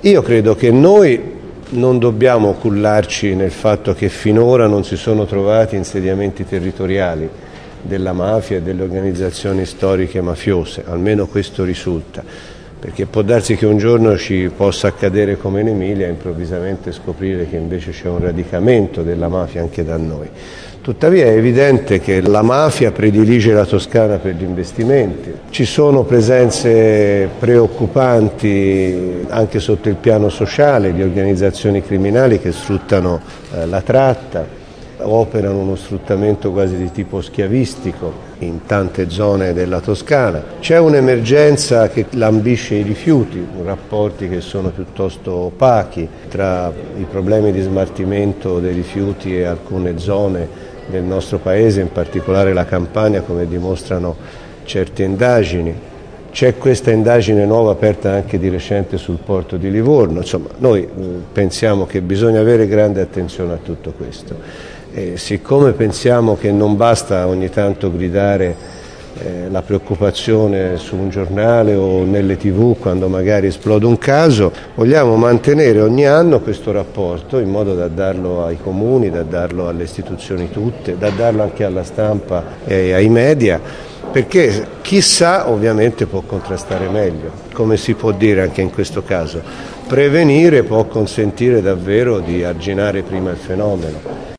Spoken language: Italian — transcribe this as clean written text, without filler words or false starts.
Io credo che noi non dobbiamo cullarci nel fatto che finora non si sono trovati insediamenti territoriali della mafia e delle organizzazioni storiche mafiose, almeno questo risulta, perché può darsi che un giorno ci possa accadere come in Emilia, improvvisamente scoprire che invece c'è un radicamento della mafia anche da noi. Tuttavia è evidente che la mafia predilige la Toscana per gli investimenti, ci sono presenze preoccupanti anche sotto il piano sociale di organizzazioni criminali che sfruttano la tratta, operano uno sfruttamento quasi di tipo schiavistico in tante zone della Toscana. C'è un'emergenza che lambisce i rifiuti, rapporti che sono piuttosto opachi tra i problemi di smaltimento dei rifiuti e alcune zone del nostro paese, in particolare la Campania, come dimostrano certe indagini. C'è questa indagine nuova aperta anche di recente sul porto di Livorno. Insomma, noi pensiamo che bisogna avere grande attenzione a tutto questo. Siccome pensiamo che non basta ogni tanto gridare la preoccupazione su un giornale o nelle TV quando magari esplode un caso, vogliamo mantenere ogni anno questo rapporto in modo da darlo ai comuni, da darlo alle istituzioni tutte, da darlo anche alla stampa e ai media, perché chissà ovviamente può contrastare meglio, come si può dire anche in questo caso. Prevenire può consentire davvero di arginare prima il fenomeno.